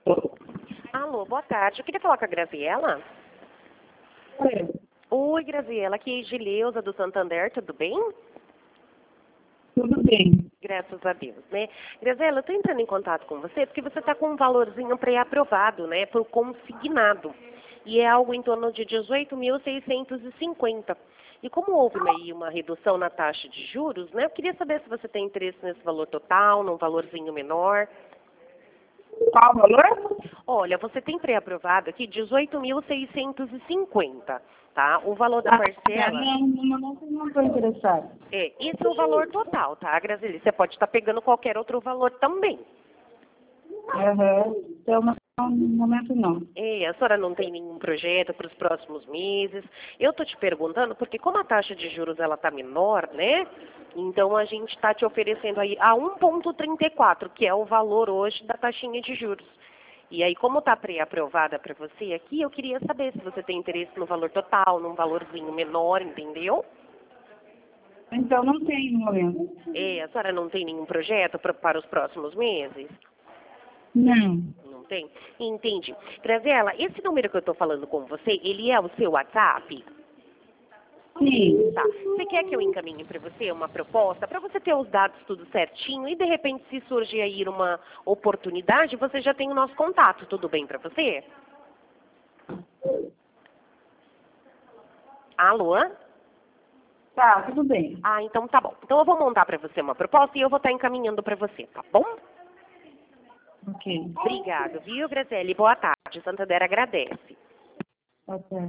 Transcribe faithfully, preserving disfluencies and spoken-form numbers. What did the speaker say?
Alô, boa tarde. Eu queria falar com a Graziela. Oi. Oi, Graziela. Aqui é Gileuza do Santander, tudo bem? Tudo bem. Graças a Deus, né? Graziela, eu estou entrando em contato com você porque você está com um valorzinho pré-aprovado, né? Por consignado. E é algo em torno de dezoito mil seiscentos e cinquenta. E como houve aí uma redução na taxa de juros, né? Eu queria saber se você tem interesse nesse valor total, num valorzinho menor. Qual o valor? Olha, você tem pré-aprovado aqui dezoito mil seiscentos e cinquenta, tá? O valor da parcela... Não, não, não, não estou interessada. É, esse é o valor total, tá, Graziela? Você pode estar pegando qualquer outro valor também. Aham. Então, não, no momento não. É, a senhora não tem nenhum projeto para os próximos meses. Eu tô te perguntando porque como a taxa de juros ela tá menor, né? Então a gente está te oferecendo aí a um vírgula trinta e quatro, que é o valor hoje da taxinha de juros. E aí, como está pré-aprovada para você aqui, eu queria saber se você tem interesse no valor total, num valorzinho menor, entendeu? Então, não tem no momento. É, a senhora não tem nenhum projeto pra, para os próximos meses? Não. Não tem? Entendi. Graziela, esse número que eu estou falando com você, ele é o seu WhatsApp? Sim. Tá. Você quer que eu encaminhe para você uma proposta, para você ter os dados tudo certinho e, de repente, se surgir aí uma oportunidade, você já tem o nosso contato. Tudo bem para você? Alô? Tá, tudo bem. Ah, então tá bom. Então eu vou montar para você uma proposta e eu vou estar encaminhando para você, tá bom? Ok. Obrigado, viu, Graziele? Boa tarde. Santander agradece. Tá certo.